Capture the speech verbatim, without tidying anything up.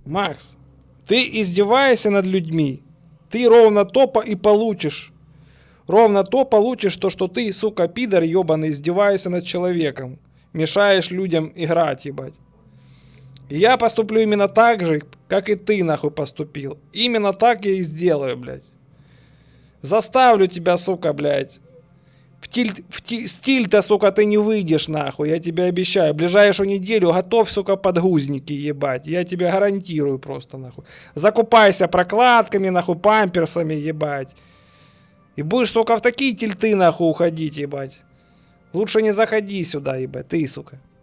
Макс, ты издеваешься над людьми. Ты ровно то и получишь. Ровно то получишь, то, что ты, сука, пидор ебаный, издеваешься над человеком. Мешаешь людям играть, ебать. И я поступлю именно так же, как и ты, нахуй, поступил. Именно так я и сделаю, блядь. Заставлю тебя, сука, блядь. В, тиль, в ти, стиль-то, сука, ты не выйдешь, нахуй, я тебе обещаю. В ближайшую неделю готовь, сука, подгузники, ебать. Я тебе гарантирую просто, нахуй. Закупайся прокладками, нахуй, памперсами, ебать. И будешь, сука, в такие тильты, нахуй, уходить, ебать. Лучше не заходи сюда, ебать, ты, сука.